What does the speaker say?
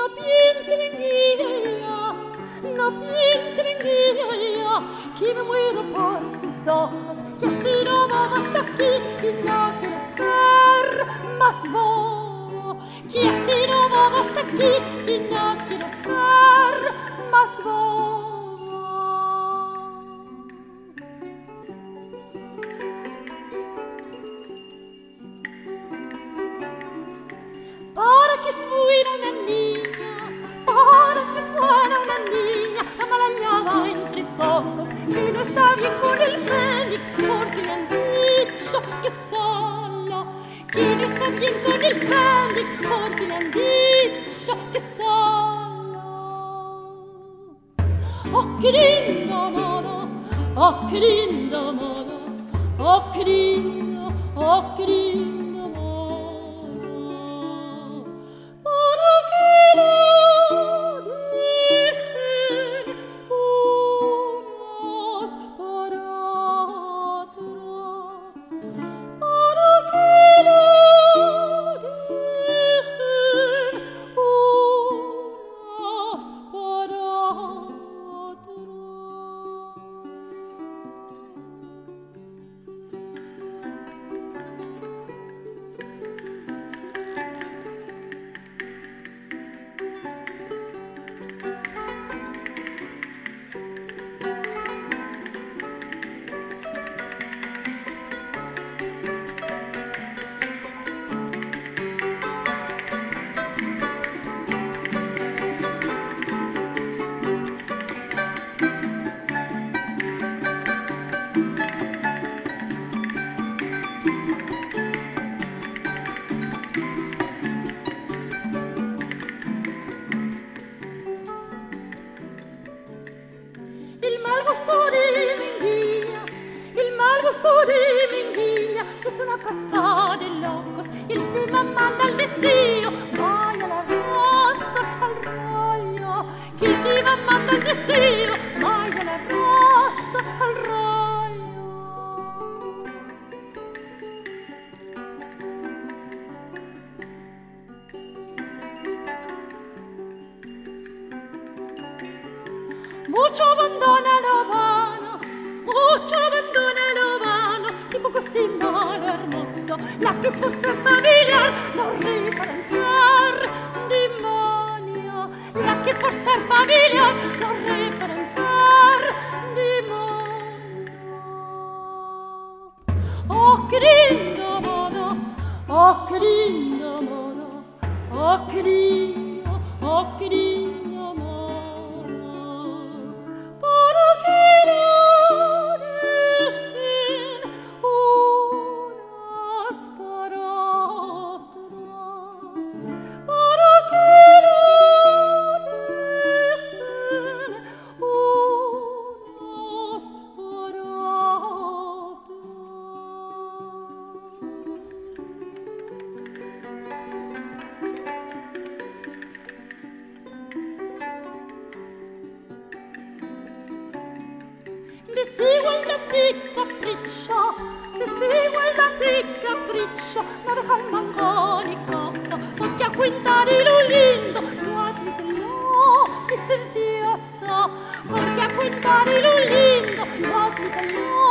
No piense en guía, no piense en guía, que me muero por sus ojos, que así no va hasta aquí y no quiero ser más bobo, que así no va hasta aquí y no quiero ser más bobo. Para que es buena una niña, para que es buena una niña, amarañada entre pocos, que no está bien con el fénix, porque le han dicho que sola, que no está bien con el fénix, porque le han dicho que sola. Oh, qué linda mano, oh, qué linda mano, oh, qué linda, oh, qué linda. Es una casa de locos y el tema manda al deseo, vaya la rosa al rollo, que el tema manda al deseo, vaya la rosa al rollo. Mucho abandona lo vano, mucho abandona lo vano, si poco estima lo hermoso, la que por ser familiar no reparanzar demonio, la que por ser familiar no reparanzar demonio. Oh, qué lindo mono, oh, qué lindo mono, oh, qué lindo, oh, qué lindo. Desigualdad y capricho, desigualdad y capricho, no deja el mangónico, porque a cuentar y lo lindo, no admítelo, licencioso, porque a cuentar y lo lindo, no admítelo.